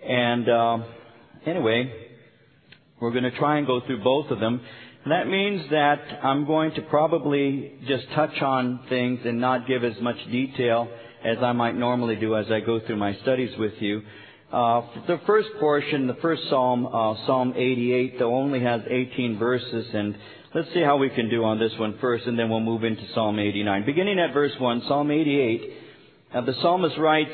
And anyway, we're going to try and go through both of them. And that means that I'm going to probably just touch on things and not give as much detail as I might normally do as I go through my studies with you. The first portion, the first Psalm, Psalm 88, though only has 18 verses, and let's see how we can do on this one first, and then we'll move into Psalm 89. Beginning at verse 1, Psalm 88, the psalmist writes,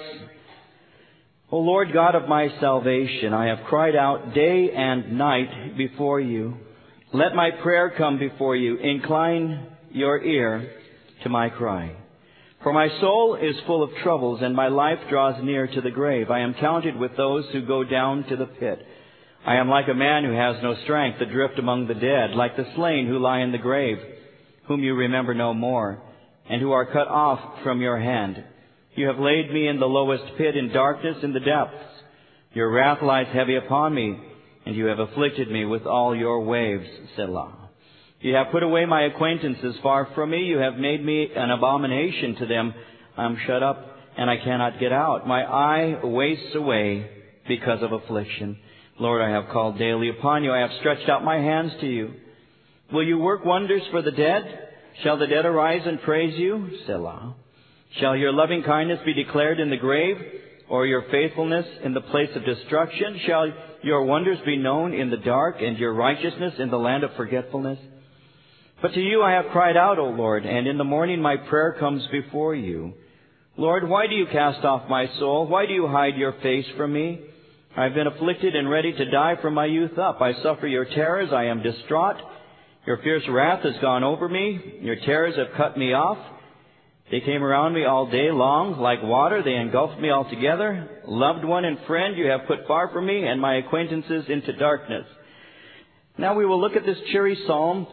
O Lord God of my salvation, I have cried out day and night before you. Let my prayer come before you. Incline your ear to my cry. For my soul is full of troubles, and my life draws near to the grave. I am counted with those who go down to the pit. I am like a man who has no strength, adrift among the dead, like the slain who lie in the grave, whom you remember no more, and who are cut off from your hand. You have laid me in the lowest pit, in darkness, in the depths. Your wrath lies heavy upon me, and you have afflicted me with all your waves, Selah. You have put away my acquaintances far from me. You have made me an abomination to them. I am shut up, and I cannot get out. My eye wastes away because of affliction. Lord, I have called daily upon you. I have stretched out my hands to you. Will you work wonders for the dead? Shall the dead arise and praise you? Selah. Shall your loving kindness be declared in the grave, or your faithfulness in the place of destruction? Shall your wonders be known in the dark, and your righteousness in the land of forgetfulness? But to you I have cried out, O Lord, and in the morning my prayer comes before you. Lord, why do you cast off my soul? Why do you hide your face from me? I have been afflicted and ready to die from my youth up. I suffer your terrors. I am distraught. Your fierce wrath has gone over me. Your terrors have cut me off. They came around me all day long like water. They engulfed me altogether. Loved one and friend you have put far from me, and my acquaintances into darkness. Now we will look at this cheery psalm.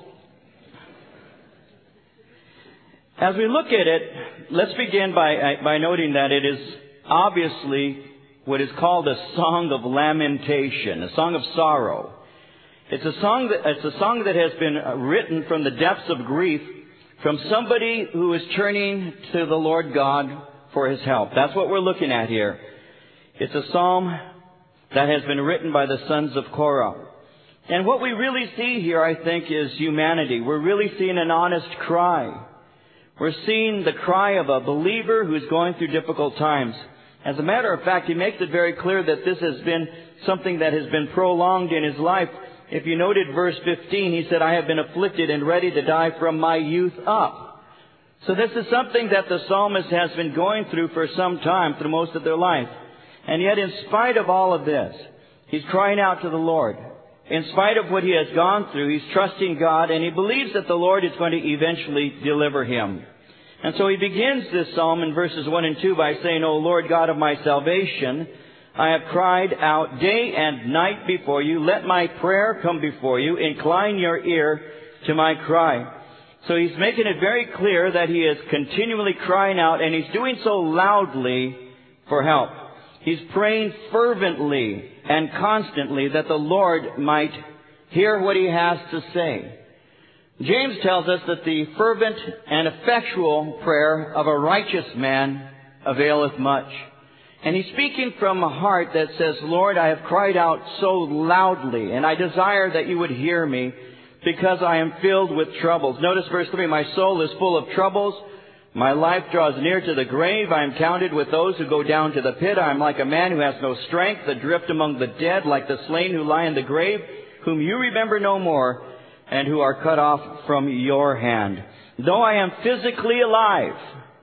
As we look at it, let's begin by noting that it is obviously what is called a song of lamentation, a song of sorrow. It's a song that has been written from the depths of grief, from somebody who is turning to the Lord God for His help. That's what we're looking at here. It's a psalm that has been written by the sons of Korah. And what we really see here, I think, is humanity. We're really seeing an honest cry. We're seeing the cry of a believer who's going through difficult times. As a matter of fact, he makes it very clear that this has been something that has been prolonged in his life. If you noted verse 15, he said, I have been afflicted and ready to die from my youth up. So this is something that the psalmist has been going through for some time, through most of their life. And yet, in spite of all of this, he's crying out to the Lord. In spite of what he has gone through, he's trusting God, and he believes that the Lord is going to eventually deliver him. And so he begins this psalm in verses 1 and 2 by saying, O Lord God of my salvation, I have cried out day and night before you. Let my prayer come before you. Incline your ear to my cry. So he's making it very clear that he is continually crying out, and he's doing so loudly for help. He's praying fervently and constantly that the Lord might hear what he has to say. James tells us that the fervent and effectual prayer of a righteous man availeth much. And he's speaking from a heart that says, Lord, I have cried out so loudly, and I desire that you would hear me because I am filled with troubles. Notice verse 3, my soul is full of troubles. My life draws near to the grave. I am counted with those who go down to the pit. I am like a man who has no strength, adrift among the dead, like the slain who lie in the grave, whom you remember no more, and who are cut off from your hand. Though I am physically alive,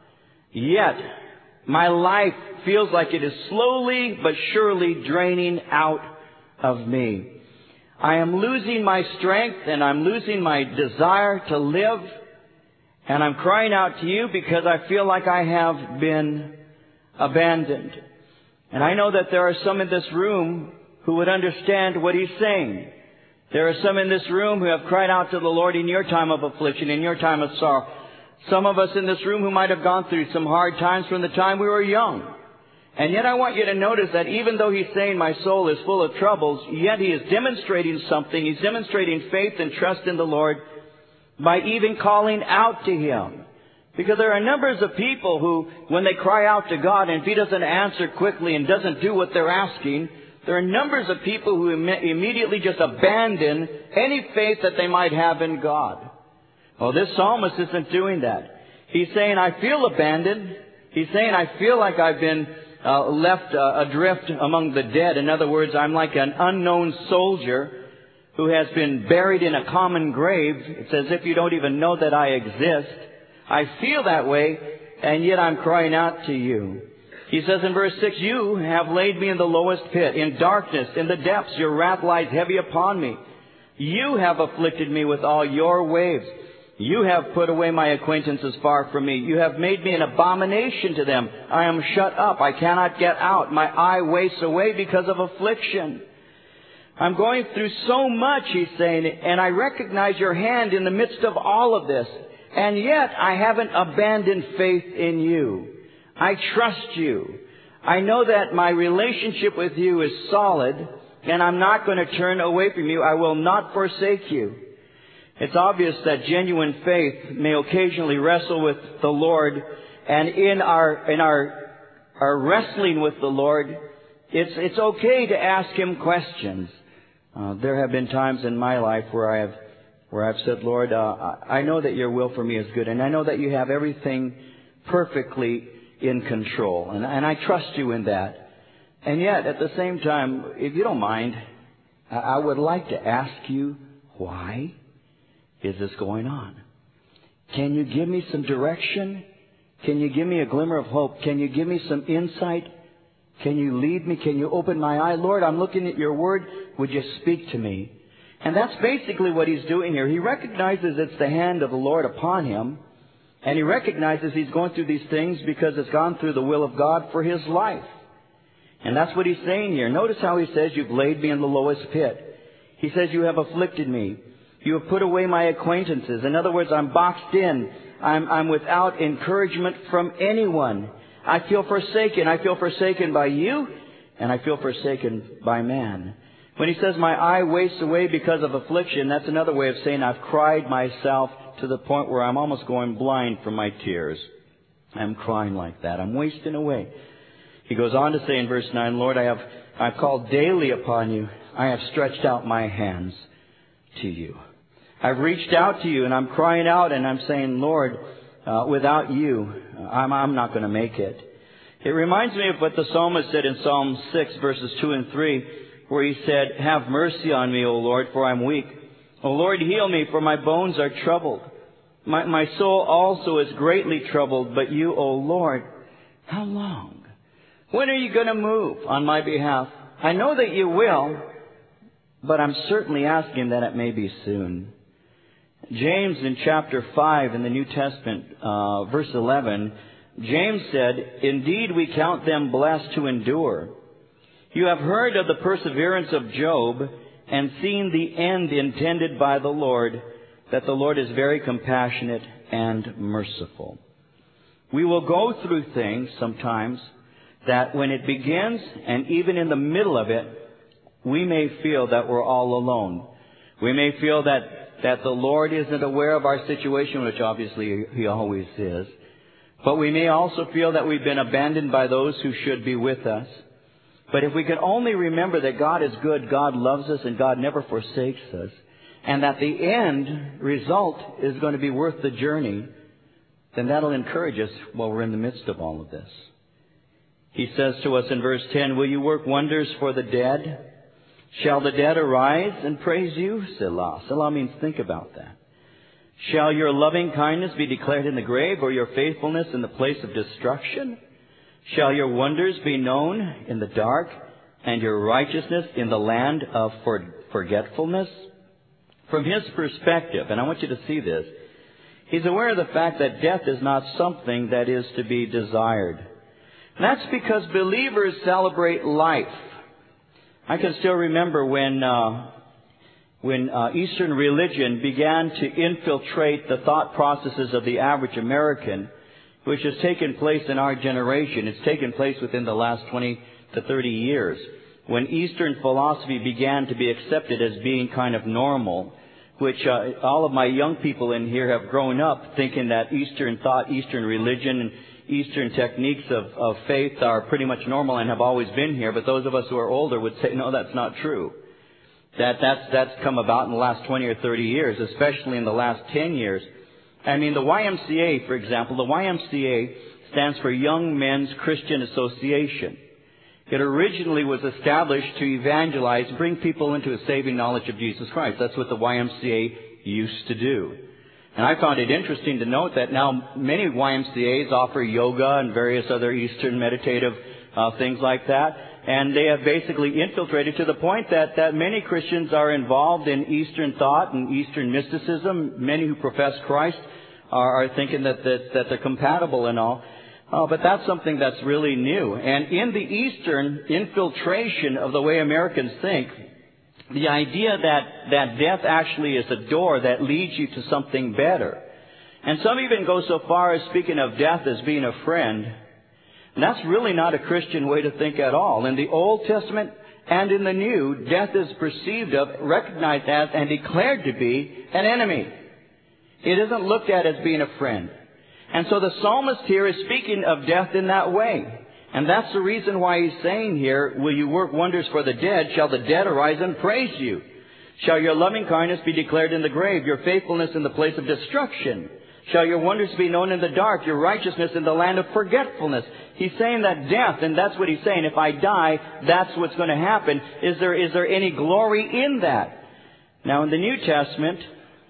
yet my life feels like it is slowly but surely draining out of me. I am losing my strength, and I'm losing my desire to live. And I'm crying out to you because I feel like I have been abandoned. And I know that there are some in this room who would understand what he's saying. There are some in this room who have cried out to the Lord in your time of affliction, in your time of sorrow. Some of us in this room who might have gone through some hard times from the time we were young. And yet I want you to notice that even though he's saying my soul is full of troubles, yet he is demonstrating something. He's demonstrating faith and trust in the Lord by even calling out to him. Because there are numbers of people who, when they cry out to God, and if he doesn't answer quickly and doesn't do what they're asking, There are numbers of people who immediately just abandon any faith that they might have in God. Well, this psalmist isn't doing that. He's saying, I feel abandoned. He's saying, I feel like I've been left adrift among the dead. In other words, I'm like an unknown soldier who has been buried in a common grave. It's as if you don't even know that I exist. I feel that way, and yet I'm crying out to you. He says in verse 6, you have laid me in the lowest pit, in darkness, in the depths. Your wrath lies heavy upon me. You have afflicted me with all your waves. You have put away my acquaintances far from me. You have made me an abomination to them. I am shut up. I cannot get out. My eye wastes away because of affliction. I'm going through so much, he's saying, and I recognize your hand in the midst of all of this. And yet I haven't abandoned faith in you. I trust you. I know that my relationship with you is solid, and I'm not going to turn away from you. I will not forsake you. It's obvious that genuine faith may occasionally wrestle with the Lord, and in our wrestling with the Lord, it's okay to ask Him questions. There have been times in my life where I've said, Lord, I know that your will for me is good, and I know that you have everything perfectly in control, and I trust you in that. And yet, at the same time, if you don't mind, I would like to ask you, why is this going on? Can you give me some direction? Can you give me a glimmer of hope? Can you give me some insight? Can you lead me? Can you open my eye? Lord, I'm looking at your word. Would you speak to me? And that's basically what he's doing here. He recognizes it's the hand of the Lord upon him. And he recognizes he's going through these things because it's gone through the will of God for his life. And that's what he's saying here. Notice how he says, you've laid me in the lowest pit. He says, you have afflicted me. You have put away my acquaintances. In other words, I'm boxed in. I'm without encouragement from anyone. I feel forsaken. I feel forsaken by you, and I feel forsaken by man. When he says, my eye wastes away because of affliction, that's another way of saying I've cried myself to the point where I'm almost going blind from my tears. I'm crying like that. I'm wasting away. He goes on to say in verse 9, Lord, I've called daily upon you. I have stretched out my hands to you. I've reached out to you, and I'm crying out, and I'm saying, Lord, without you, I'm not going to make it. It reminds me of what the psalmist said in Psalm 6, verses 2 and 3, where he said, have mercy on me, O Lord, for I'm weak. O Lord, heal me, for my bones are troubled. My soul also is greatly troubled, but you, O Lord, how long? When are you going to move on my behalf? I know that you will, but I'm certainly asking that it may be soon. James in chapter 5 in the New Testament, verse 11, James said, indeed we count them blessed who endure. You have heard of the perseverance of Job and seen the end intended by the Lord, that the Lord is very compassionate and merciful. We will go through things sometimes that when it begins and even in the middle of it, we may feel that we're all alone. We may feel that the Lord isn't aware of our situation, which obviously He always is. But we may also feel that we've been abandoned by those who should be with us. But if we can only remember that God is good, God loves us, and God never forsakes us, and that the end result is going to be worth the journey, then that'll encourage us while we're in the midst of all of this. He says to us in verse 10, will you work wonders for the dead? Shall the dead arise and praise you? Selah. Selah means think about that. Shall your loving kindness be declared in the grave, or your faithfulness in the place of destruction? Shall your wonders be known in the dark, and your righteousness in the land of forgetfulness? From his perspective, and I want you to see this, he's aware of the fact that death is not something that is to be desired. And that's because believers celebrate life. I can still remember when Eastern religion began to infiltrate the thought processes of the average American, which has taken place in our generation. It's taken place within the last 20 to 30 years, when Eastern philosophy began to be accepted as being kind of normal, which all of my young people in here have grown up thinking that Eastern thought, Eastern religion Eastern techniques of faith are pretty much normal and have always been here, but those of us who are older would say, no, that's not true. That's come about in the last 20 or 30 years, especially in the last 10 years. I mean, the YMCA, for example, the YMCA stands for Young Men's Christian Association. It originally was established to evangelize, bring people into a saving knowledge of Jesus Christ. That's what the YMCA used to do. And I found it interesting to note that now many YMCAs offer yoga and various other Eastern meditative things like that. And they have basically infiltrated to the point that many Christians are involved in Eastern thought and Eastern mysticism. Many who profess Christ are thinking that they're compatible and all. But that's something that's really new. And in the Eastern infiltration of the way Americans think, the idea that death actually is a door that leads you to something better. And some even go so far as speaking of death as being a friend. And that's really not a Christian way to think at all. In the Old Testament and in the New, death is perceived of, recognized as, and declared to be an enemy. It isn't looked at as being a friend. And so the psalmist here is speaking of death in that way. And that's the reason why he's saying here, will you work wonders for the dead? Shall the dead arise and praise you? Shall your loving kindness be declared in the grave, your faithfulness in the place of destruction? Shall your wonders be known in the dark, your righteousness in the land of forgetfulness? He's saying that death, and that's what he's saying, if I die, that's what's going to happen. Is there any glory in that? Now in the New Testament,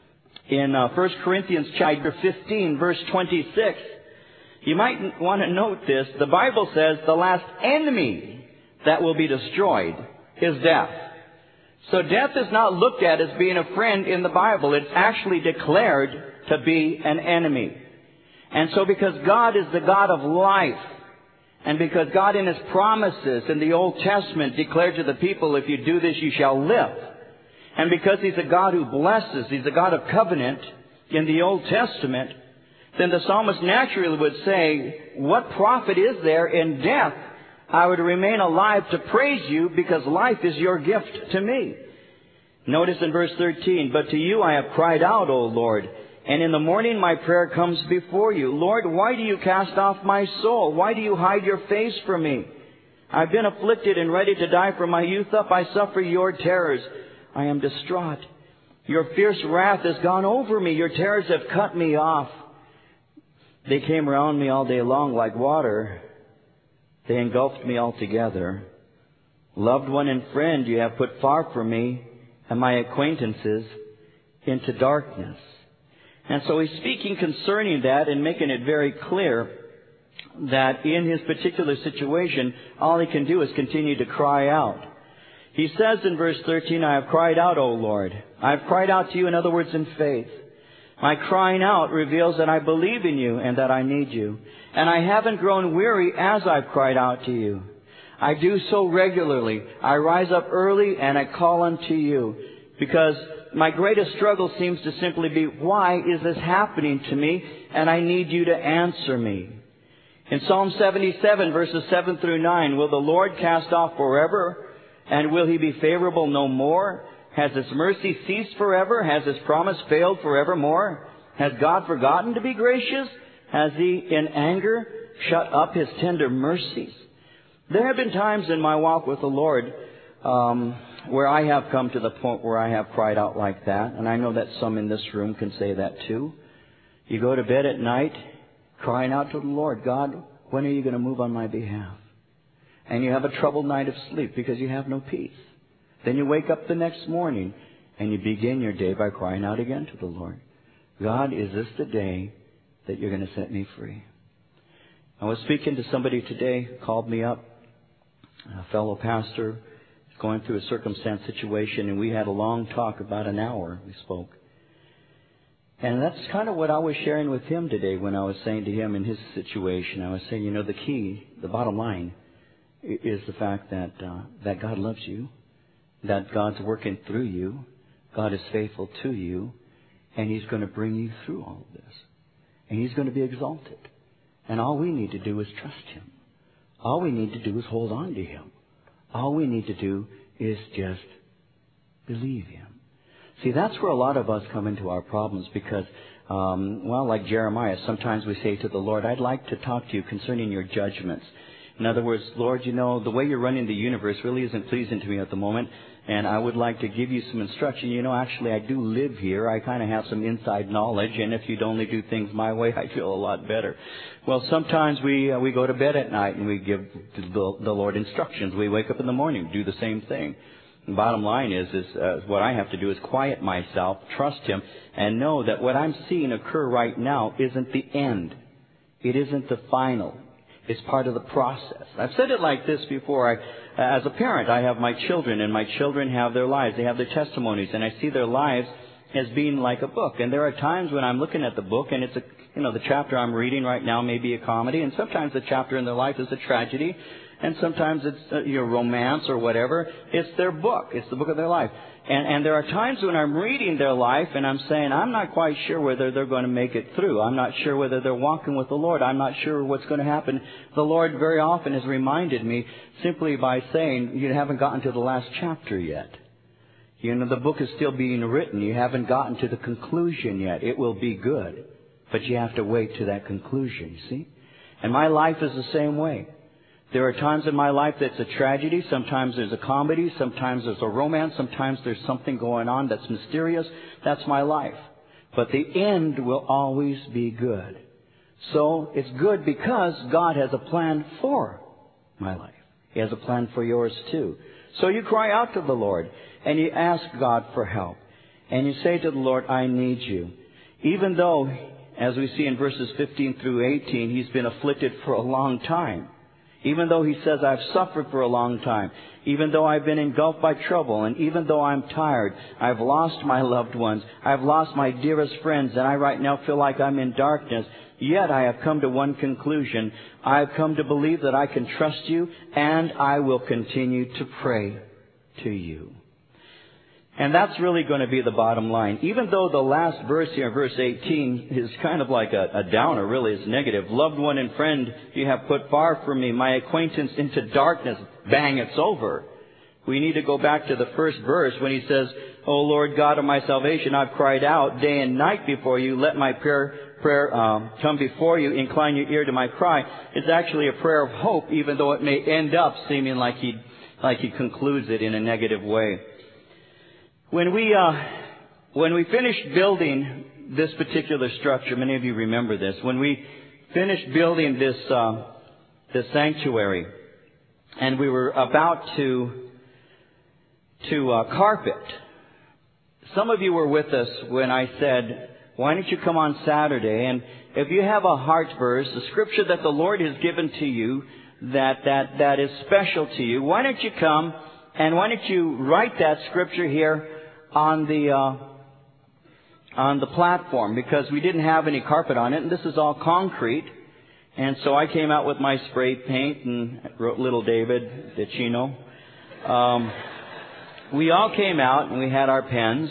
in 1 Corinthians chapter 15, verse 26, you might want to note this. The Bible says the last enemy that will be destroyed is death. So death is not looked at as being a friend in the Bible. It's actually declared to be an enemy. And so because God is the God of life, and because God in His promises in the Old Testament declared to the people, if you do this, you shall live. And because He's a God who blesses, He's a God of covenant in the Old Testament, then the psalmist naturally would say, what profit is there in death? I would remain alive to praise you because life is your gift to me. Notice in verse 13, but to you I have cried out, O Lord, and in the morning my prayer comes before you. Lord, why do you cast off my soul? Why do you hide your face from me? I've been afflicted and ready to die from my youth up. I suffer your terrors. I am distraught. Your fierce wrath has gone over me. Your terrors have cut me off. They came around me all day long like water. They engulfed me altogether. Loved one and friend you have put far from me, and my acquaintances into darkness. And so he's speaking concerning that and making it very clear that in his particular situation, all he can do is continue to cry out. He says in verse 13, I have cried out, O Lord. I have cried out to you, in other words, in faith. My crying out reveals that I believe in you and that I need you. And I haven't grown weary as I've cried out to you. I do so regularly. I rise up early and I call unto you. Because my greatest struggle seems to simply be, why is this happening to me? And I need you to answer me. In Psalm 77, verses 7 through 9, will the Lord cast off forever? And will He be favorable no more? Has His mercy ceased forever? Has His promise failed forevermore? Has God forgotten to be gracious? Has He in anger shut up His tender mercies? There have been times in my walk with the Lord where I have come to the point where I have cried out like that. And I know that some in this room can say that too. You go to bed at night crying out to the Lord, God, when are you going to move on my behalf? And you have a troubled night of sleep because you have no peace. Then you wake up the next morning and you begin your day by crying out again to the Lord. God, is this the day that you're going to set me free? I was speaking to somebody today, called me up, a fellow pastor, going through a circumstance situation, and we had a long talk, about an hour we spoke. And that's kind of what I was sharing with him today when I was saying to him in his situation. I was saying, you know, the key, the bottom line, is the fact that God loves you, that God's working through you, God is faithful to you, and He's going to bring you through all of this. And He's going to be exalted. And all we need to do is trust Him. All we need to do is hold on to Him. All we need to do is just believe Him. See, that's where a lot of us come into our problems, because Like Jeremiah, sometimes we say to the Lord, I'd like to talk to you concerning your judgments. In other words, Lord, the way you're running the universe really isn't pleasing to me at the moment, and I would like to give you some instruction. Actually, I do live here. I kind of have some inside knowledge, and if you'd only do things my way, I'd feel a lot better. Well, sometimes we go to bed at night and we give the Lord instructions. We wake up in the morning, do the same thing. The bottom line is what I have to do is quiet myself, trust Him, and know that what I'm seeing occur right now isn't the end. It isn't the final. It's part of the process. I've said it like this before. As a parent, I have my children, and my children have their lives. They have their testimonies, and I see their lives as being like a book. And there are times when I'm looking at the book, and it's the chapter I'm reading right now may be a comedy, and sometimes the chapter in their life is a tragedy, and sometimes it's romance or whatever. It's their book. It's the book of their life. And there are times when I'm reading their life and I'm saying, I'm not quite sure whether they're going to make it through. I'm not sure whether they're walking with the Lord. I'm not sure what's going to happen. The Lord very often has reminded me simply by saying, you haven't gotten to the last chapter yet. The book is still being written. You haven't gotten to the conclusion yet. It will be good, but you have to wait to that conclusion, you see? And my life is the same way. There are times in my life that's a tragedy. Sometimes there's a comedy. Sometimes there's a romance. Sometimes there's something going on that's mysterious. That's my life. But the end will always be good. So it's good because God has a plan for my life. He has a plan for yours too. So you cry out to the Lord and you ask God for help. And you say to the Lord, I need you. Even though, as we see in verses 15 through 18, He's been afflicted for a long time. Even though He says, I've suffered for a long time, even though I've been engulfed by trouble, and even though I'm tired, I've lost my loved ones, I've lost my dearest friends, and I right now feel like I'm in darkness, yet I have come to one conclusion. I've come to believe that I can trust you, and I will continue to pray to you. And that's really going to be the bottom line. Even though the last verse here, verse 18, is kind of like a downer, really. It's negative. Loved one and friend you have put far from me, my acquaintance into darkness. Bang, it's over. We need to go back to the first verse when He says, O Lord God of my salvation, I've cried out day and night before you. Let my prayer come before you. Incline your ear to my cry. It's actually a prayer of hope, even though it may end up seeming like he concludes it in a negative way. When we finished building this particular structure, many of you remember this. When we finished building this sanctuary, and we were about to carpet, some of you were with us when I said, why don't you come on Saturday? And if you have a heart verse, a scripture that the Lord has given to you that is special to you, why don't you come and why don't you write that scripture here on the platform, because we didn't have any carpet on it, and this is all concrete. And so I came out with my spray paint and wrote Little David DeCino. We all came out and we had our pens,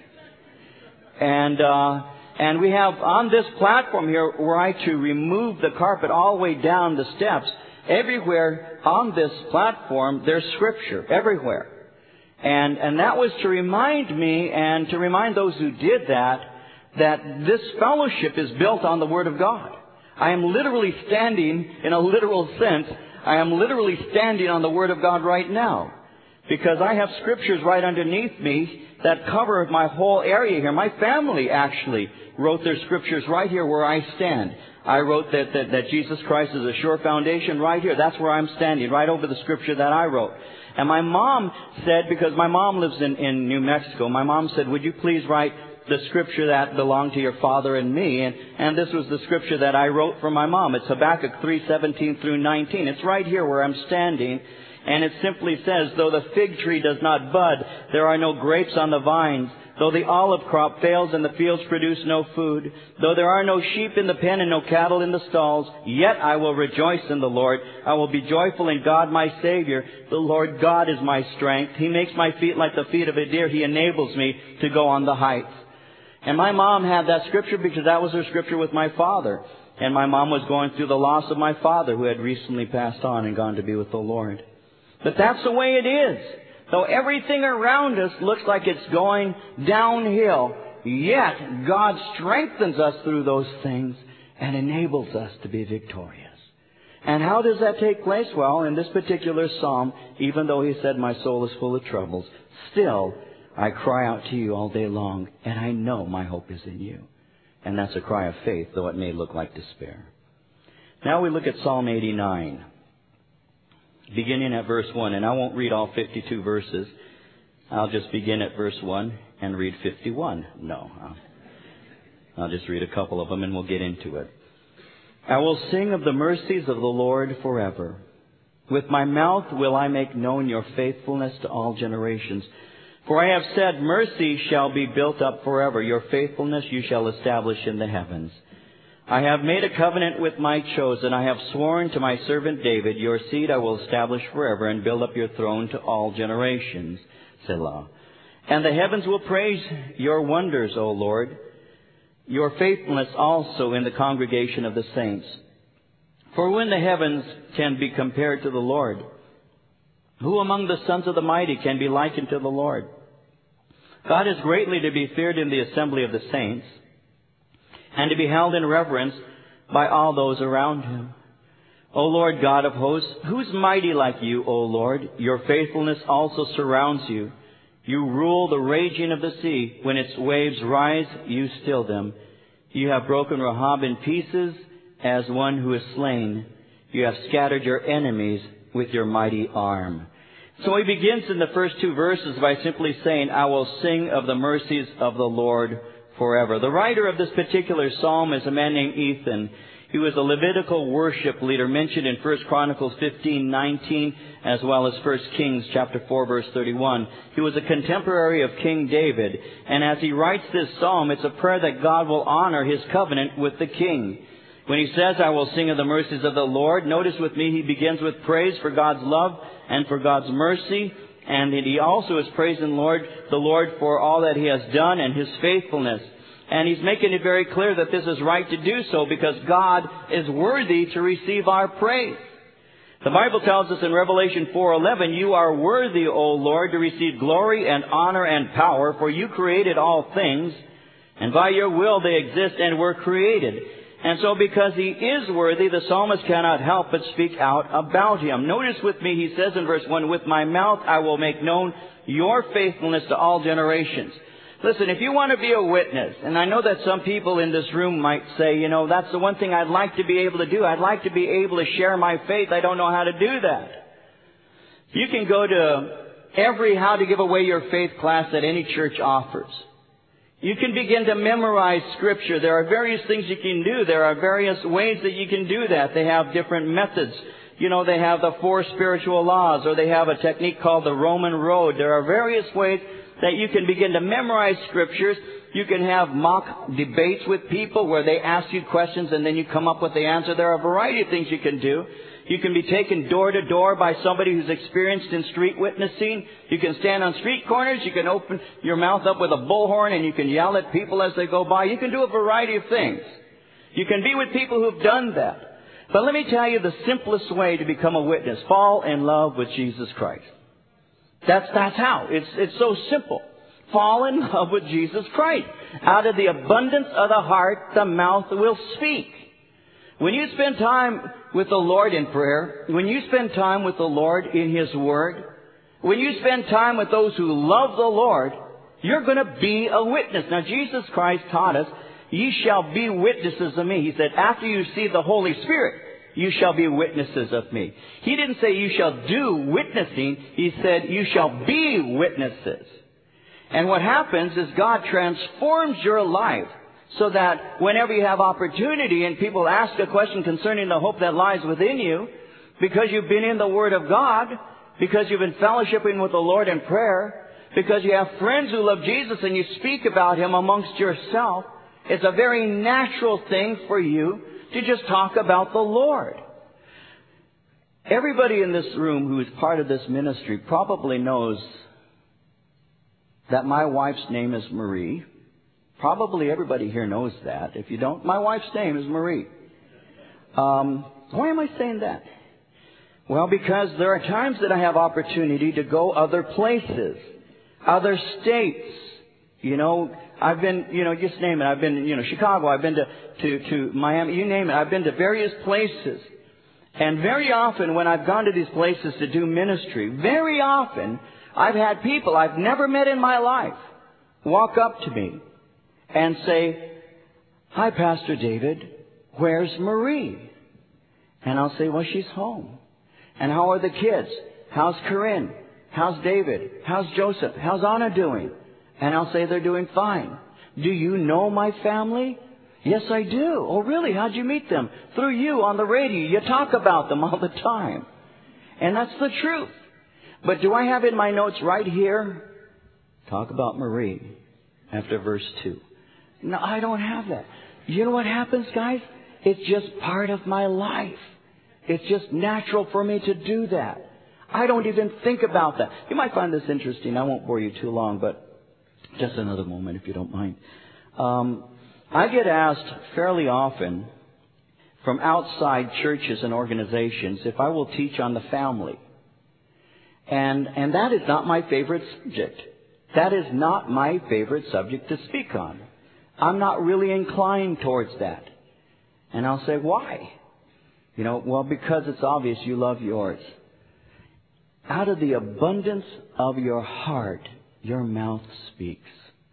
and we have on this platform here, were I to remove the carpet all the way down the steps, everywhere on this platform there's scripture everywhere. And that was to remind me and to remind those who did that this fellowship is built on the Word of God. I am literally standing, in a literal sense, I am literally standing on the Word of God right now. Because I have scriptures right underneath me that cover my whole area here. My family actually wrote their scriptures right here where I stand. I wrote that Jesus Christ is a sure foundation right here. That's where I'm standing, right over the scripture that I wrote. And my mom said, because my mom lives in New Mexico, my mom said, would you please write the scripture that belonged to your father and me? And this was the scripture that I wrote for my mom. It's Habakkuk 3:17 through 19. It's right here where I'm standing. And it simply says, though the fig tree does not bud, there are no grapes on the vines. Though the olive crop fails and the fields produce no food, though there are no sheep in the pen and no cattle in the stalls, yet I will rejoice in the Lord. I will be joyful in God my Savior. The Lord God is my strength. He makes my feet like the feet of a deer. He enables me to go on the heights. And my mom had that scripture because that was her scripture with my father. And my mom was going through the loss of my father, who had recently passed on and gone to be with the Lord. But that's the way it is. Though everything around us looks like it's going downhill, yet God strengthens us through those things and enables us to be victorious. And how does that take place? Well, in this particular psalm, even though he said, my soul is full of troubles, still I cry out to you all day long, and I know my hope is in you. And that's a cry of faith, though it may look like despair. Now we look at Psalm 89, beginning at verse 1. And I won't read all 52 verses. I'll just begin at verse 1 and read 51. No, I'll just read a couple of them and we'll get into it. I will sing of the mercies of the Lord forever. With my mouth will I make known your faithfulness to all generations. For I have said, mercy shall be built up forever. Your faithfulness you shall establish in the heavens. I have made a covenant with my chosen. I have sworn to my servant David, your seed I will establish forever and build up your throne to all generations. Selah. And the heavens will praise your wonders, O Lord, your faithfulness also in the congregation of the saints. For when the heavens can be compared to the Lord, who among the sons of the mighty can be likened to the Lord? God is greatly to be feared in the assembly of the saints, and to be held in reverence by all those around him. O Lord God of hosts, who's mighty like you, O Lord? Your faithfulness also surrounds you. You rule the raging of the sea. When its waves rise, you still them. You have broken Rahab in pieces as one who is slain. You have scattered your enemies with your mighty arm. So he begins in the first two verses by simply saying, I will sing of the mercies of the Lord forever. The writer of this particular psalm is a man named Ethan. He was a Levitical worship leader mentioned in 1 Chronicles 15:19 as well as 1 Kings chapter 4 verse 31. He was a contemporary of King David. And as he writes this psalm, it's a prayer that God will honor his covenant with the king. When he says, I will sing of the mercies of the Lord, notice with me he begins with praise for God's love and for God's mercy. And he also is praising the Lord for all that he has done and his faithfulness. And he's making it very clear that this is right to do so because God is worthy to receive our praise. The Bible tells us in Revelation 4:11, you are worthy, O Lord, to receive glory and honor and power, for you created all things, and by your will they exist and were created. And so because he is worthy, the psalmist cannot help but speak out about him. Notice with me, he says in verse 1, with my mouth I will make known your faithfulness to all generations. Listen, if you want to be a witness, and I know that some people in this room might say, you know, that's the one thing I'd like to be able to do. I'd like to be able to share my faith. I don't know how to do that. You can go to every How to Give Away Your Faith class that any church offers. You can begin to memorize Scripture. There are various things you can do. There are various ways that you can do that. They have different methods. You know, they have the 4 spiritual laws, or they have a technique called the Roman Road. There are various ways that you can begin to memorize Scriptures. You can have mock debates with people where they ask you questions and then you come up with the answer. There are a variety of things you can do. You can be taken door to door by somebody who's experienced in street witnessing. You can stand on street corners. You can open your mouth up with a bullhorn and you can yell at people as they go by. You can do a variety of things. You can be with people who've done that. But let me tell you the simplest way to become a witness. Fall in love with Jesus Christ. That's how. It's so simple. Fall in love with Jesus Christ. Out of the abundance of the heart, the mouth will speak. When you spend time with the Lord in prayer, when you spend time with the Lord in His Word, when you spend time with those who love the Lord, you're going to be a witness. Now, Jesus Christ taught us, ye shall be witnesses of me. He said, after you receive the Holy Spirit, you shall be witnesses of me. He didn't say you shall do witnessing. He said you shall be witnesses. And what happens is God transforms your life so that whenever you have opportunity and people ask a question concerning the hope that lies within you, because you've been in the Word of God, because you've been fellowshipping with the Lord in prayer, because you have friends who love Jesus and you speak about Him amongst yourself, it's a very natural thing for you to just talk about the Lord. Everybody in this room who is part of this ministry probably knows that my wife's name is Marie. Probably everybody here knows that. If you don't, my wife's name is Marie. Why am I saying that? Well, because there are times that I have opportunity to go other places, other states, You know, I've been, just name it. I've been, Chicago. I've been to Miami. You name it. I've been to various places. And very often when I've gone to these places to do ministry, very often I've had people I've never met in my life walk up to me and say, "Hi, Pastor David, where's Marie?" And I'll say, "Well, she's home." "And how are the kids? How's Corinne? How's David? How's Joseph? How's Anna doing?" And I'll say, "They're doing fine." "Do you know my family?" "Yes, I do." "Oh, really? How'd you meet them?" "Through you on the radio. You talk about them all the time." And that's the truth. But do I have in my notes right here, talk about Marie after verse 2? No, I don't have that. You know what happens, guys? It's just part of my life. It's just natural for me to do that. I don't even think about that. You might find this interesting. I won't bore you too long, but just another moment if you don't mind. I get asked fairly often from outside churches and organizations if I will teach on the family. And that is not my favorite subject. That is not my favorite subject to speak on. I'm not really inclined towards that. And I'll say, "Why?" Well, because it's obvious you love yours. Out of the abundance of your heart, your mouth speaks.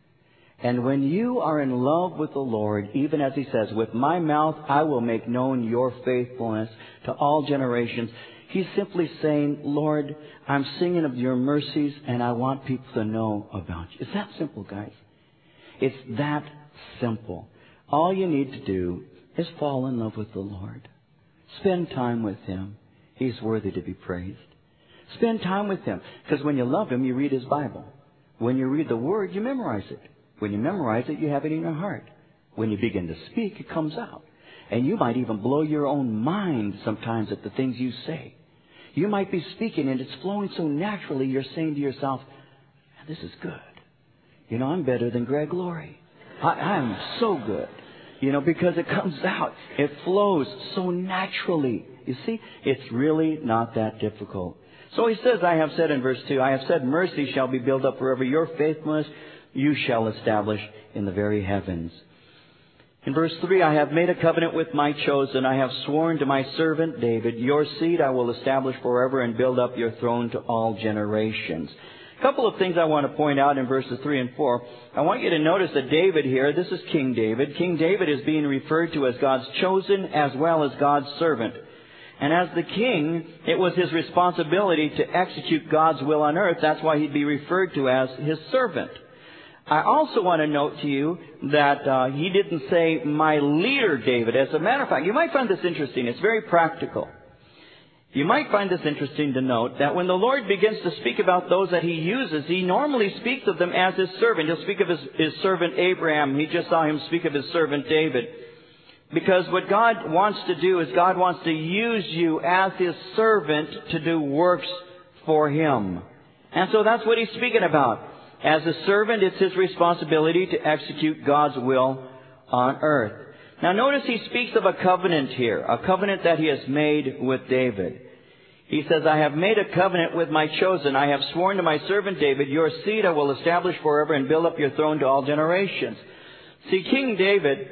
And when you are in love with the Lord, even as He says, "With my mouth I will make known your faithfulness to all generations," He's simply saying, "Lord, I'm singing of your mercies and I want people to know about you." It's that simple, guys. It's that simple. All you need to do is fall in love with the Lord. Spend time with Him. He's worthy to be praised. Spend time with Him. Because when you love Him, you read His Bible. When you read the Word, you memorize it. When you memorize it, you have it in your heart. When you begin to speak, it comes out. And you might even blow your own mind sometimes at the things you say. You might be speaking and it's flowing so naturally, you're saying to yourself, "This is good. I'm better than Greg Laurie. I'm so good." Because it comes out. It flows so naturally. You see, it's really not that difficult. So he says, I have said in verse 2, "I have said mercy shall be built up forever. Your faithfulness you shall establish in the very heavens." In verse 3, "I have made a covenant with my chosen. I have sworn to my servant David, your seed I will establish forever and build up your throne to all generations." A couple of things I want to point out in verses 3 and 4. I want you to notice that David here, this is King David. King David is being referred to as God's chosen as well as God's servant. And as the king, it was his responsibility to execute God's will on earth. That's why he'd be referred to as His servant. I also want to note to you that he didn't say, "My leader David." As a matter of fact, you might find this interesting. It's very practical. You might find this interesting to note that when the Lord begins to speak about those that He uses, He normally speaks of them as His servant. He'll speak of his servant Abraham. He just saw Him speak of His servant David. Because what God wants to do is God wants to use you as His servant to do works for Him. And so that's what He's speaking about. As a servant, it's His responsibility to execute God's will on earth. Now notice He speaks of a covenant here, a covenant that He has made with David. He says, "I have made a covenant with my chosen. I have sworn to my servant David, your seed I will establish forever and build up your throne to all generations." See, King David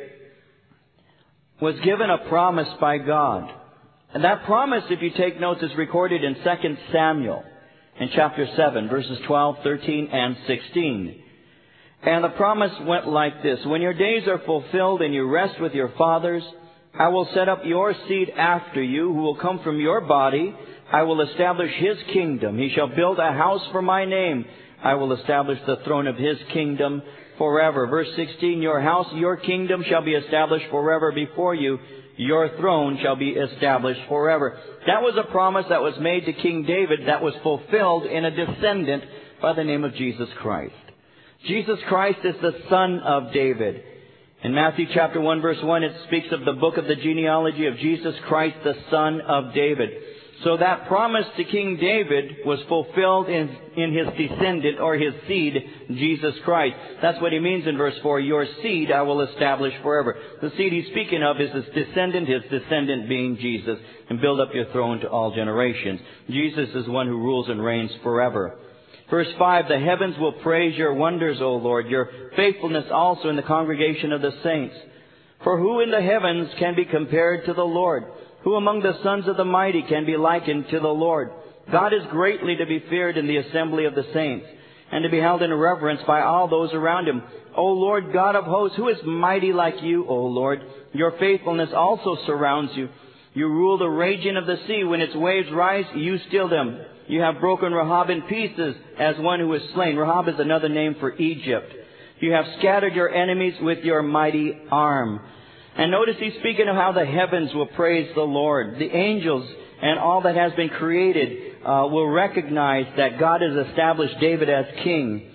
was given a promise by God. And that promise, if you take notes, is recorded in 2 Samuel in chapter 7, verses 12, 13, and 16. And the promise went like this: "When your days are fulfilled and you rest with your fathers, I will set up your seed after you, who will come from your body. I will establish his kingdom. He shall build a house for my name. I will establish the throne of his kingdom forever." Verse 16, "Your house, your kingdom shall be established forever before you. Your throne shall be established forever." That was a promise that was made to King David that was fulfilled in a descendant by the name of Jesus Christ. Jesus Christ is the son of David. In Matthew chapter 1 verse 1, it speaks of the book of the genealogy of Jesus Christ, the son of David. So that promise to King David was fulfilled in his descendant or his seed, Jesus Christ. That's what he means in verse 4, "Your seed I will establish forever." The seed he's speaking of is his descendant being Jesus, and build up your throne to all generations. Jesus is one who rules and reigns forever. Verse 5, the heavens will praise your wonders, O Lord, your faithfulness also in the congregation of the saints. For who in the heavens can be compared to the Lord? Who among the sons of the mighty can be likened to the Lord? God is greatly to be feared in the assembly of the saints, and to be held in reverence by all those around him. O Lord God of hosts, who is mighty like you, O Lord? Your faithfulness also surrounds you. You rule the raging of the sea. When its waves rise, you still them. You have broken Rahab in pieces as one who is slain. Rahab is another name for Egypt. You have scattered your enemies with your mighty arm. And notice he's speaking of how the heavens will praise the Lord. The angels and all that has been created will recognize that God has established David as king.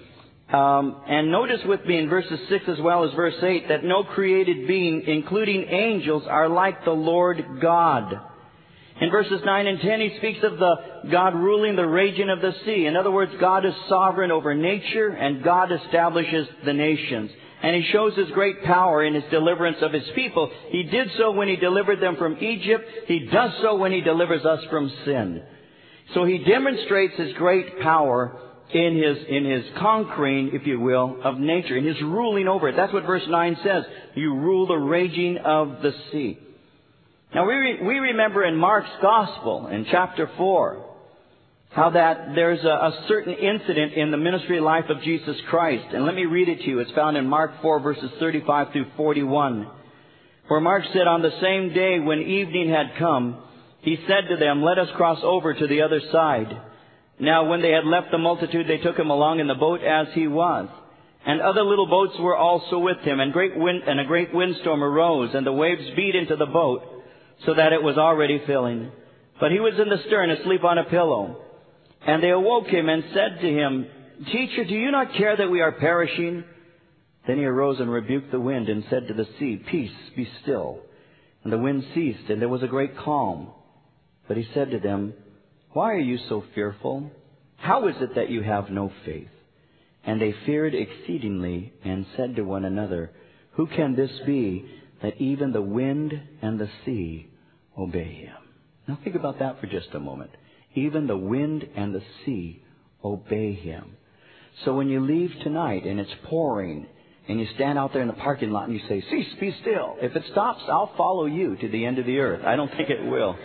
And notice with me in verses 6 as well as verse 8 that no created being, including angels, are like the Lord God. In verses 9 and 10, he speaks of the God ruling the raging of the sea. In other words, God is sovereign over nature, and God establishes the nations. And he shows his great power in his deliverance of his people. He did so when he delivered them from Egypt. He does so when he delivers us from sin. So he demonstrates his great power in his conquering, if you will, of nature, in his ruling over it. That's what verse 9 says. You rule the raging of the sea. Now we remember in Mark's Gospel, in chapter 4, how that there's a certain incident in the ministry life of Jesus Christ. And let me read it to you. It's found in Mark 4, verses 35 through 41. Where Mark said, on the same day when evening had come, he said to them, let us cross over to the other side. Now when they had left the multitude, they took him along in the boat as he was. And other little boats were also with him, and a great windstorm arose, and the waves beat into the boat, so that it was already filling. But he was in the stern, asleep on a pillow. And they awoke him and said to him, Teacher, do you not care that we are perishing? Then he arose and rebuked the wind and said to the sea, Peace, be still. And the wind ceased, and there was a great calm. But he said to them, Why are you so fearful? How is it that you have no faith? And they feared exceedingly and said to one another, Who can this be that even the wind and the sea obey him? Now think about that for just a moment. Even the wind and the sea obey him. So when you leave tonight and it's pouring and you stand out there in the parking lot and you say, Cease, be still. If it stops, I'll follow you to the end of the earth. I don't think it will.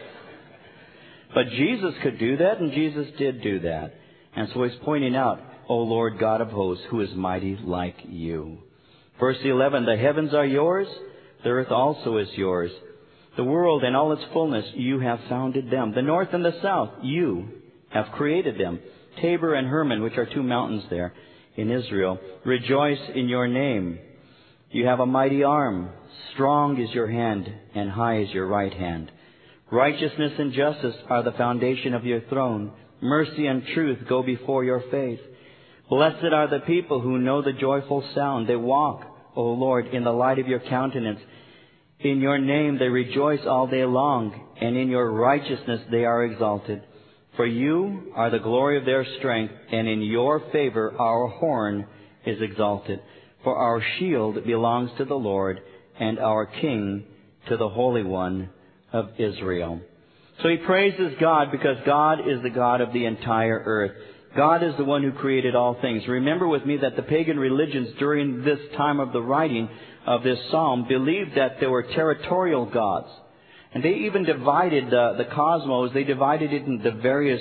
But Jesus could do that, and Jesus did do that. And so he's pointing out, O Lord God of hosts, who is mighty like you. Verse 11, the heavens are yours, the earth also is yours. The world and all its fullness, you have founded them. The north and the south, you have created them. Tabor and Hermon, which are two mountains there in Israel, rejoice in your name. You have a mighty arm. Strong is your hand, and high is your right hand. Righteousness and justice are the foundation of your throne. Mercy and truth go before your face. Blessed are the people who know the joyful sound. They walk, O Lord, in the light of your countenance. In your name they rejoice all day long, and in your righteousness they are exalted. For you are the glory of their strength, and in your favor our horn is exalted. For our shield belongs to the Lord, and our King to the Holy One of Israel. So he praises God because God is the God of the entire earth. God is the one who created all things. Remember with me that the pagan religions during this time of the writing of this psalm believed that there were territorial gods. And they even divided the cosmos. They divided it into various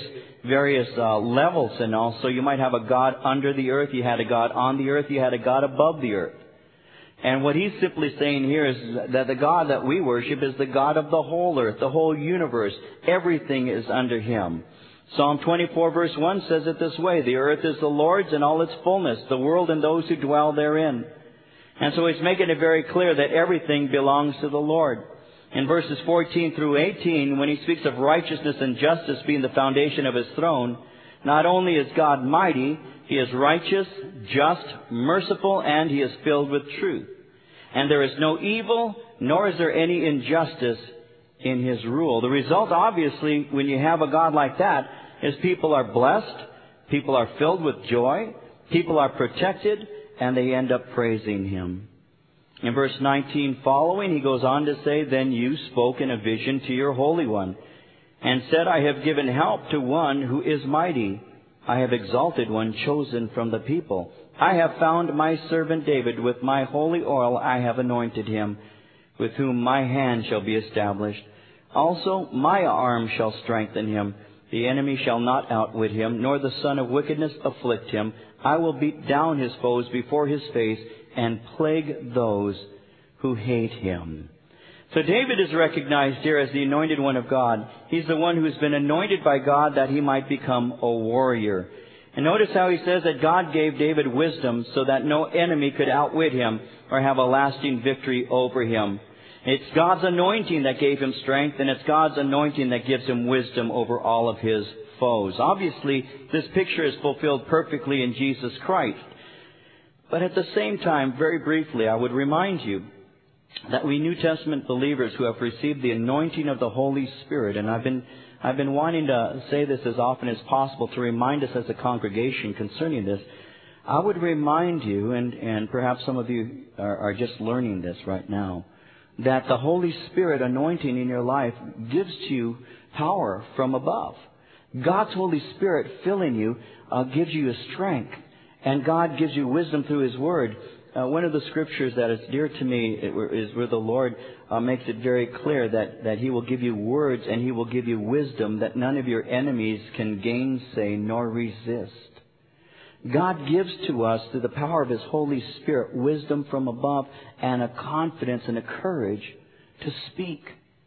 levels and all. So you might have a God under the earth. You had a God on the earth. You had a God above the earth. And what he's simply saying here is that the God that we worship is the God of the whole earth, the whole universe. Everything is under him. Psalm 24 verse 1 says it this way, the earth is the Lord's and all its fullness, the world and those who dwell therein. And so he's making it very clear that everything belongs to the Lord. In verses 14 through 18, when he speaks of righteousness and justice being the foundation of his throne, not only is God mighty, he is righteous, just, merciful, and he is filled with truth. And there is no evil, nor is there any injustice in his rule. The result, obviously, when you have a God like that, is people are blessed, people are filled with joy, people are protected, and they end up praising him. In verse 19 following, he goes on to say, Then you spoke in a vision to your Holy One, and said, I have given help to one who is mighty. I have exalted one chosen from the people. I have found my servant David. With my holy oil I have anointed him, with whom my hand shall be established. Also my arm shall strengthen him. The enemy shall not outwit him, nor the son of wickedness afflict him. I will beat down his foes before his face, and plague those who hate him. So David is recognized here as the anointed one of God. He's the one who's been anointed by God that he might become a warrior. And notice how he says that God gave David wisdom so that no enemy could outwit him or have a lasting victory over him. It's God's anointing that gave him strength, and it's God's anointing that gives him wisdom over all of his foes. Obviously, this picture is fulfilled perfectly in Jesus Christ. But at the same time, very briefly, I would remind you that we New Testament believers who have received the anointing of the Holy Spirit, and I've been wanting to say this as often as possible to remind us as a congregation concerning this. I would remind you, and perhaps some of you are just learning this right now, that the Holy Spirit anointing in your life gives to you power from above. God's Holy Spirit filling you gives you strength, and God gives you wisdom through His Word. One of the scriptures that is dear to me is where the Lord makes it very clear that He will give you words and He will give you wisdom that none of your enemies can gainsay nor resist. God gives to us, through the power of His Holy Spirit, wisdom from above and a confidence and a courage to speak.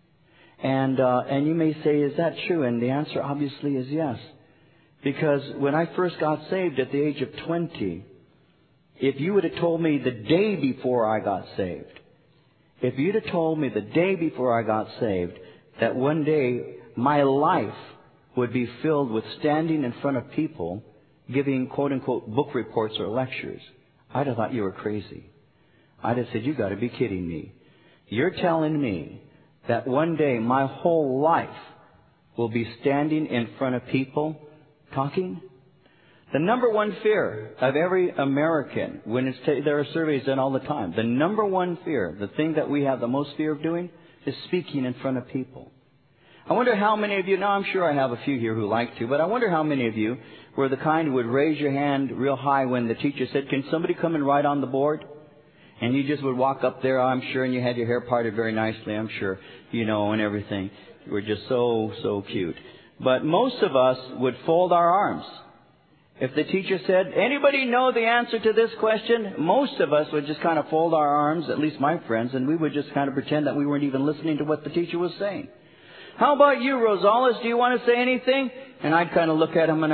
And you may say, is that true? And the answer obviously is yes. Because when I first got saved at the age of 20, if you would have told me the day before I got saved, if you'd have told me the day before I got saved that one day my life would be filled with standing in front of people giving quote-unquote book reports or lectures, I'd have thought you were crazy. I'd have said, you got to be kidding me. You're telling me that one day my whole life will be standing in front of people talking? The number one fear of every American, when there are surveys done all the time, the number one fear, the thing that we have the most fear of doing, is speaking in front of people. I wonder how many of you, now I'm sure I have a few here who like to, but I wonder how many of you were the kind who would raise your hand real high when the teacher said, can somebody come and write on the board? And you just would walk up there, I'm sure, and you had your hair parted very nicely, I'm sure, and everything. You were just so cute. But most of us would fold our arms. If the teacher said, anybody know the answer to this question? Most of us would just kind of fold our arms, at least my friends, and we would just kind of pretend that we weren't even listening to what the teacher was saying. How about you, Rosales? Do you want to say anything? And I'd kind of look at him and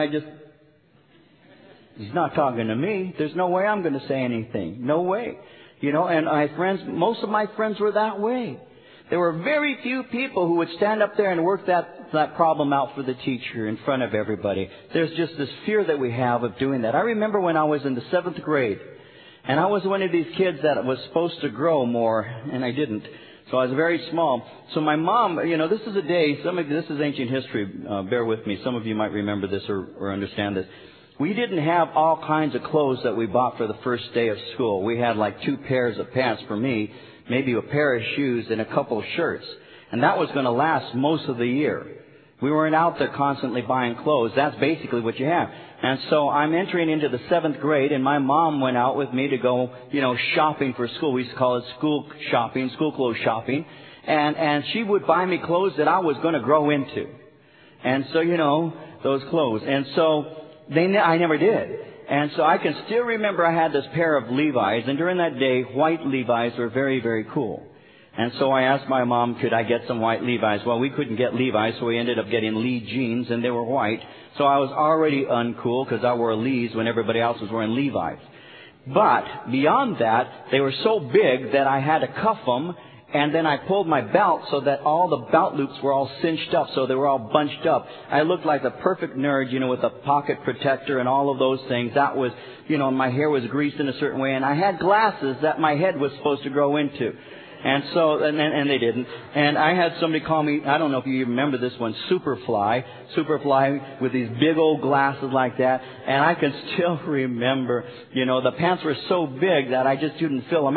he's not talking to me. There's no way I'm going to say anything. No way. And most of my friends were that way. There were very few people who would stand up there and work that problem out for the teacher in front of everybody. There's just this fear that we have of doing that. I remember when I was in the 7th grade, and I was one of these kids that was supposed to grow more, and I didn't. So I was very small. So my mom, this is a day, this is ancient history, bear with me. Some of you might remember this or understand this. We didn't have all kinds of clothes that we bought for the first day of school. We had like 2 pairs of pants for me, maybe a pair of shoes and a couple of shirts. And that was going to last most of the year. We weren't out there constantly buying clothes. That's basically what you have. And so I'm entering into the 7th grade, and my mom went out with me to go, shopping for school. We used to call it school shopping, school clothes shopping. And she would buy me clothes that I was going to grow into. And so, those clothes. And so I never did. And so I can still remember I had this pair of Levi's, and during that day, white Levi's were very, very cool. And so I asked my mom, could I get some white Levi's? Well, we couldn't get Levi's, so we ended up getting Lee jeans, and they were white. So I was already uncool because I wore Lee's when everybody else was wearing Levi's. But beyond that, they were so big that I had to cuff them, and then I pulled my belt so that all the belt loops were all cinched up, so they were all bunched up. I looked like a perfect nerd, with a pocket protector and all of those things. That was, my hair was greased in a certain way, and I had glasses that my head was supposed to grow into. And so, and they didn't. And I had somebody call me, I don't know if you remember this one, Superfly with these big old glasses like that. And I can still remember, the pants were so big that I just didn't fill them out.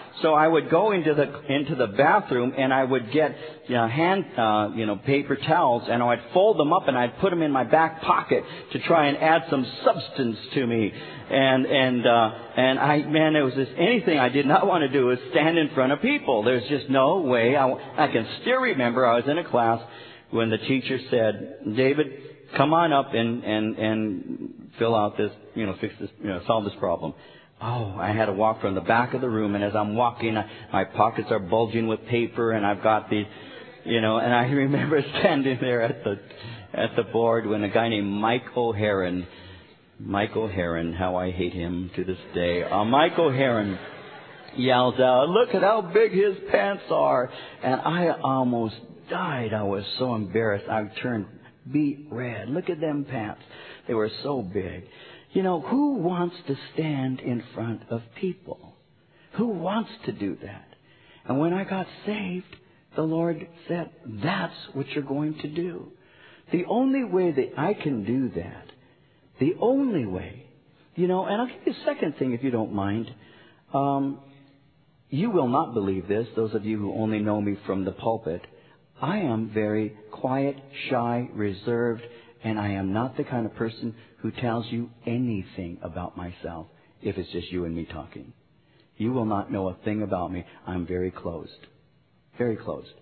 So I would go into the bathroom and I would get paper towels, and I'd fold them up and I'd put them in my back pocket to try and add some substance to me. And it was just anything I did not want to do was stand in front of people. There's just no way. I can still remember I was in a class when the teacher said, "David, come on up and fill out this, fix this, solve this problem." Oh, I had to walk from the back of the room, and as I'm walking, my pockets are bulging with paper, and I've got these, and I remember standing there at the board when a guy named Michael Heron, how I hate him to this day, Michael Heron yells out, "Look at how big his pants are." And I almost died. I was so embarrassed. I turned beet red. Look at them pants. They were so big. Who wants to stand in front of people? Who wants to do that? And when I got saved, the Lord said, that's what you're going to do. The only way that I can do that, the only way, and I'll give you a second thing if you don't mind. You will not believe this, those of you who only know me from the pulpit. I am very quiet, shy, reserved, and I am not the kind of person who tells you anything about myself if it's just you and me talking. You will not know a thing about me. I'm very closed. Very closed.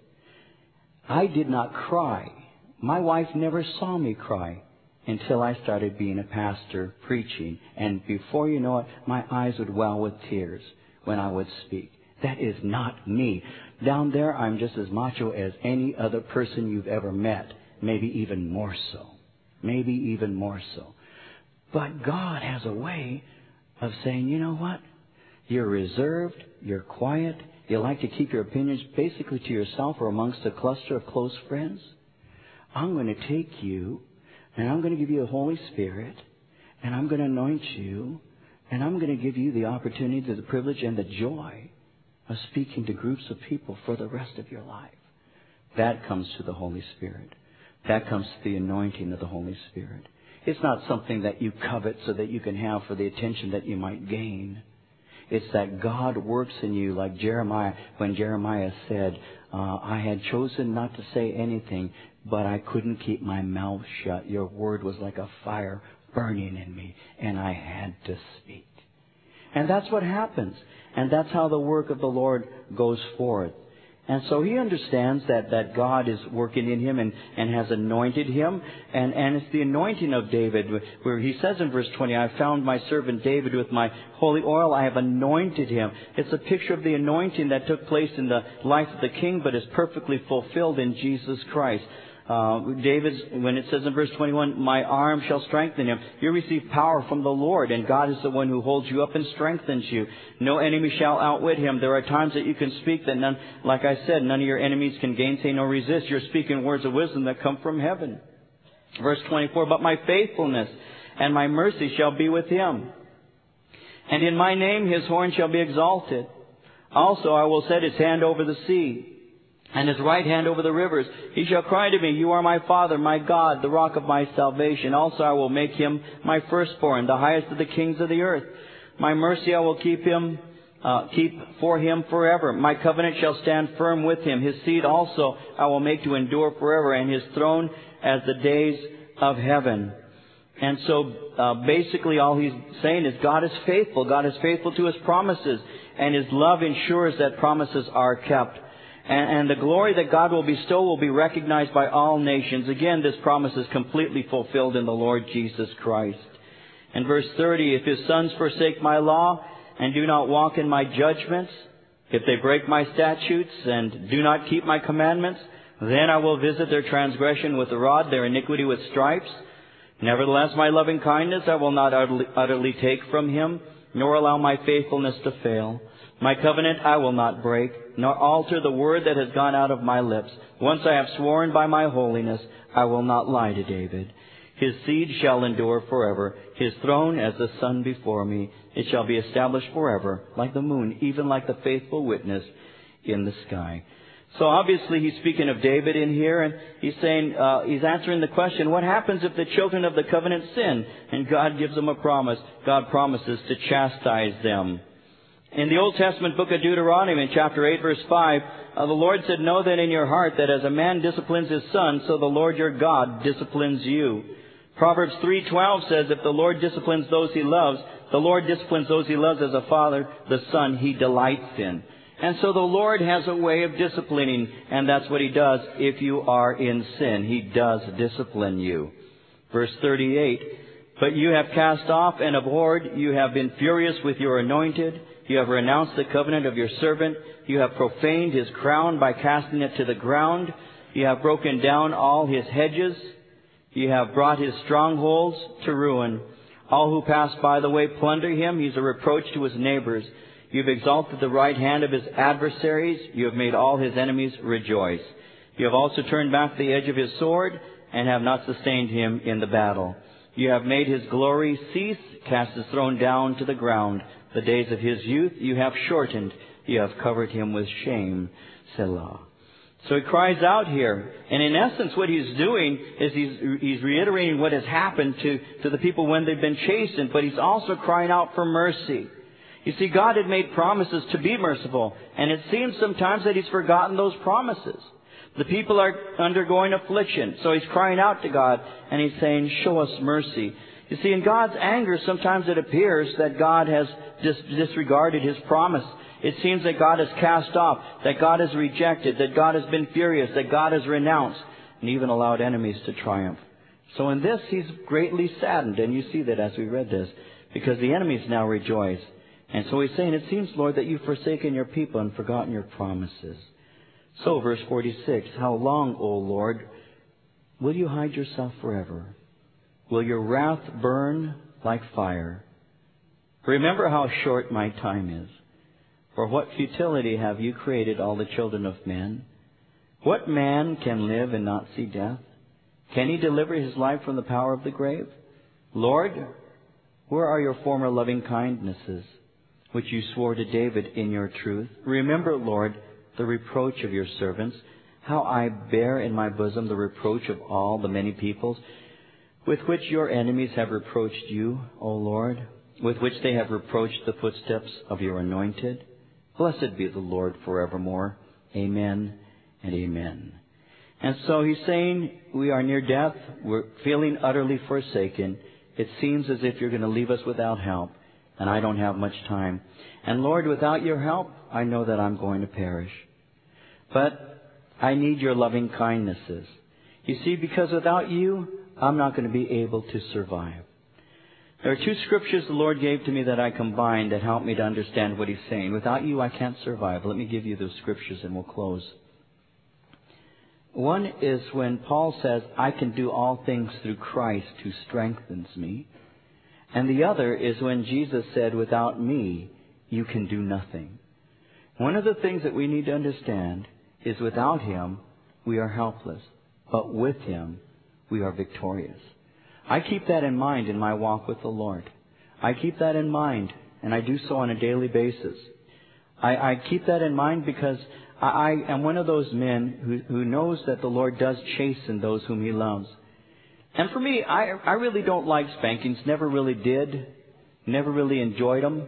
I did not cry. My wife never saw me cry until I started being a pastor preaching. And before you know it, my eyes would well with tears when I would speak. That is not me. Down there, I'm just as macho as any other person you've ever met. Maybe even more so. Maybe even more so. But God has a way of saying, you know what? You're reserved. You're quiet. You like to keep your opinions basically to yourself or amongst a cluster of close friends. I'm going to take you, and I'm going to give you the Holy Spirit, and I'm going to anoint you, and I'm going to give you the opportunity, the privilege, and the joy of speaking to groups of people for the rest of your life. That comes to the Holy Spirit. That comes to the anointing of the Holy Spirit. It's not something that you covet so that you can have for the attention that you might gain. It's that God works in you like Jeremiah, when Jeremiah said, I had chosen not to say anything, but I couldn't keep my mouth shut. Your word was like a fire burning in me, and I had to speak. And that's what happens. And that's how the work of the Lord goes forth. And so he understands that God is working in him and has anointed him. And it's the anointing of David, where he says in verse 20, I found my servant David with my holy oil. I have anointed him. It's a picture of the anointing that took place in the life of the king, but is perfectly fulfilled in Jesus Christ. David's, when it says in verse 21, my arm shall strengthen him. You receive power from the Lord, and God is the one who holds you up and strengthens you. No enemy shall outwit him. There are times that you can speak that none, like I said, none of your enemies can gainsay nor resist. You're speaking words of wisdom that come from heaven. Verse 24, but my faithfulness and my mercy shall be with him. And in my name his horn shall be exalted. Also I will set his hand over the sea, and his right hand over the rivers. He shall cry to me, you are my Father, my God, the rock of my salvation. Also I will make him my firstborn, the highest of the kings of the earth. My mercy I will keep for him forever. My covenant shall stand firm with him. His seed also I will make to endure forever, and his throne as the days of heaven. And so basically all he's saying is God is faithful. God is faithful to his promises, and his love ensures that promises are kept. And the glory that God will bestow will be recognized by all nations. Again, this promise is completely fulfilled in the Lord Jesus Christ. And verse 30, if his sons forsake my law and do not walk in my judgments, if they break my statutes and do not keep my commandments, then I will visit their transgression with the rod, their iniquity with stripes. Nevertheless, my loving kindness I will not utterly take from him, nor allow my faithfulness to fail. My covenant I will not break, nor alter the word that has gone out of my lips. Once I have sworn by my holiness, I will not lie to David. His seed shall endure forever, his throne as the sun before me. It shall be established forever, like the moon, even like the faithful witness in the sky. So obviously he's speaking of David in here, and he's saying, he's answering the question, what happens if the children of the covenant sin? And God gives them a promise. God promises to chastise them. In the Old Testament book of Deuteronomy, in chapter 8, verse 5, the Lord said, "Know then in your heart that as a man disciplines his son, so the Lord your God disciplines you." Proverbs 3:12 says, "If the Lord disciplines those he loves, the Lord disciplines those he loves as a father, the son he delights in." And so the Lord has a way of disciplining, and that's what he does if you are in sin. He does discipline you. Verse 38, "But you have cast off and abhorred, you have been furious with your anointed, you have renounced the covenant of your servant, you have profaned his crown by casting it to the ground, you have broken down all his hedges, you have brought his strongholds to ruin. All who pass by the way plunder him, he is a reproach to his neighbors. You have exalted the right hand of his adversaries, you have made all his enemies rejoice. You have also turned back the edge of his sword, and have not sustained him in the battle. You have made his glory cease, cast his throne down to the ground. The days of his youth you have shortened, you have covered him with shame. Selah." So he cries out here. And in essence what he's doing is he's reiterating what has happened to the people when they've been chastened, but he's also crying out for mercy. You see, God had made promises to be merciful, and it seems sometimes that he's forgotten those promises. The people are undergoing affliction, so he's crying out to God, and he's saying, "Show us mercy." You see, in God's anger, sometimes it appears that God has disregarded his promise. It seems that God has cast off, that God has rejected, that God has been furious, that God has renounced, and even allowed enemies to triumph. So in this, he's greatly saddened, and you see that as we read this, because the enemies now rejoice. And so he's saying, "It seems, Lord, that you've forsaken your people and forgotten your promises." So, verse 46, "How long, O Lord, will you hide yourself forever? Will your wrath burn like fire? Remember how short my time is. For what futility have you created all the children of men? What man can live and not see death? Can he deliver his life from the power of the grave? Lord, where are your former loving kindnesses, which you swore to David in your truth? Remember, Lord, the reproach of your servants, how I bear in my bosom the reproach of all the many peoples, with which your enemies have reproached you, O Lord, with which they have reproached the footsteps of your anointed. Blessed be the Lord forevermore. Amen and amen." And so he's saying, we are near death. We're feeling utterly forsaken. It seems as if you're going to leave us without help, and I don't have much time. And Lord, without your help, I know that I'm going to perish. But I need your loving kindnesses. You see, because without you, I'm not going to be able to survive. There are two scriptures the Lord gave to me that I combined that help me to understand what he's saying. Without you, I can't survive. Let me give you those scriptures and we'll close. One is when Paul says, "I can do all things through Christ who strengthens me." And the other is when Jesus said, "Without me, you can do nothing." One of the things that we need to understand is without him, we are helpless. But with him, we are victorious. I keep that in mind in my walk with the Lord. I keep that in mind, and I do so on a daily basis. I keep that in mind because I am one of those men who knows that the Lord does chasten those whom he loves. And for me, I really don't like spankings. Never really did. Never really enjoyed them.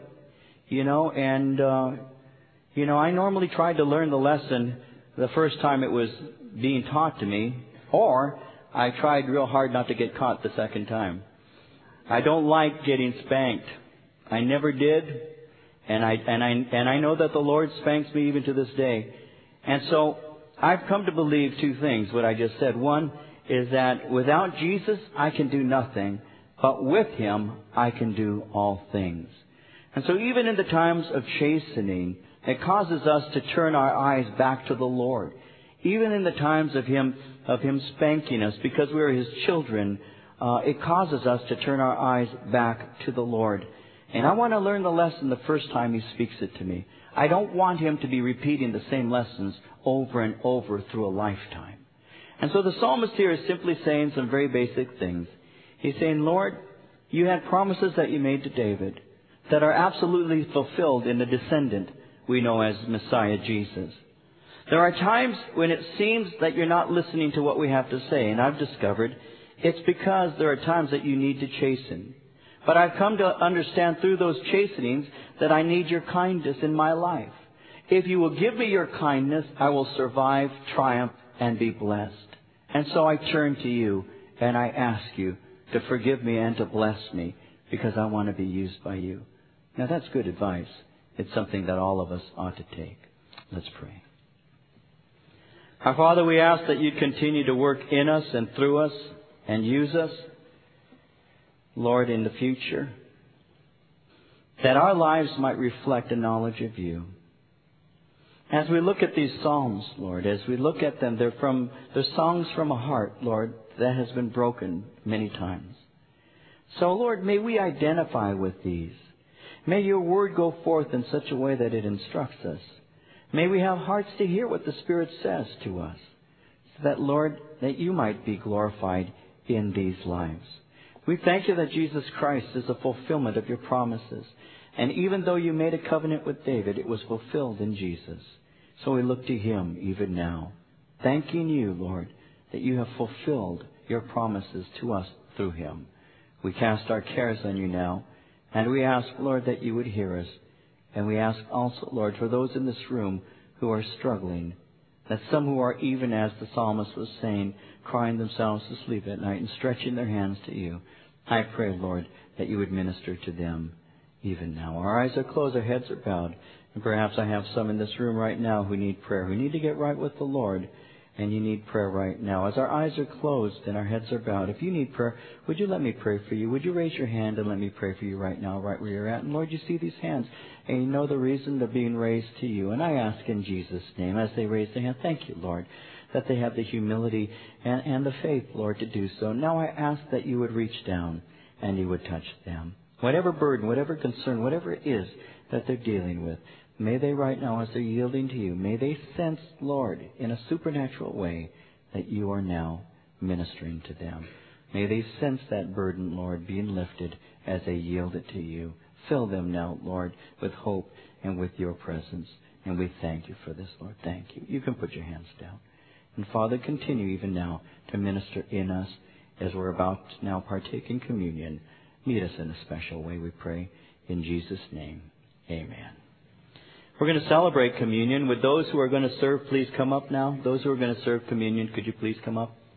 I normally tried to learn the lesson the first time it was being taught to me, or I tried real hard not to get caught the second time. I don't like getting spanked. I never did, and I know that the Lord spanks me even to this day. And so I've come to believe two things, what I just said. One is that without Jesus, I can do nothing, but with him, I can do all things. And so even in the times of chastening, it causes us to turn our eyes back to the Lord. Even in the times of Him spanking us, because we are His children, it causes us to turn our eyes back to the Lord. And I want to learn the lesson the first time He speaks it to me. I don't want Him to be repeating the same lessons over and over through a lifetime. And so the psalmist here is simply saying some very basic things. He's saying, Lord, you had promises that you made to David that are absolutely fulfilled in the descendant we know as Messiah Jesus. There are times when it seems that you're not listening to what we have to say, and I've discovered it's because there are times that you need to chasten. But I've come to understand through those chastenings that I need your kindness in my life. If you will give me your kindness, I will survive, triumph, and be blessed. And so I turn to you and I ask you to forgive me and to bless me because I want to be used by you. Now that's good advice. It's something that all of us ought to take. Let's pray. Our Father, we ask that you'd continue to work in us and through us and use us, Lord, in the future, that our lives might reflect a knowledge of you. As we look at these Psalms, Lord, as we look at them, they're songs from a heart, Lord, that has been broken many times. So, Lord, may we identify with these. May your word go forth in such a way that it instructs us. May we have hearts to hear what the Spirit says to us, so that, Lord, that you might be glorified in these lives. We thank you that Jesus Christ is the fulfillment of your promises. And even though you made a covenant with David, it was fulfilled in Jesus. So we look to him even now, thanking you, Lord, that you have fulfilled your promises to us through him. We cast our cares on you now, and we ask, Lord, that you would hear us. And we ask also, Lord, for those in this room who are struggling, that some who are, even as the psalmist was saying, crying themselves to sleep at night and stretching their hands to you, I pray, Lord, that you would minister to them even now. Our eyes are closed, our heads are bowed, and perhaps I have some in this room right now who need prayer, who need to get right with the Lord, and you need prayer right now. As our eyes are closed and our heads are bowed, if you need prayer, would you let me pray for you? Would you raise your hand and let me pray for you right now, right where you're at? And Lord, you see these hands, and you know the reason they're being raised to you. And I ask in Jesus' name, as they raise their hand, thank you, Lord, that they have the humility and the faith, Lord, to do so. Now I ask that you would reach down and you would touch them. Whatever burden, whatever concern, whatever it is that they're dealing with, may they right now, as they're yielding to you, may they sense, Lord, in a supernatural way, that you are now ministering to them. May they sense that burden, Lord, being lifted as they yield it to you. Fill them now, Lord, with hope and with your presence. And we thank you for this, Lord. Thank you. You can put your hands down. And Father, continue even now to minister in us as we're about to now partake in communion. Meet us in a special way, we pray. In Jesus' name, amen. We're going to celebrate communion. Would those who are going to serve please come up now? Those who are going to serve communion, could you please come up?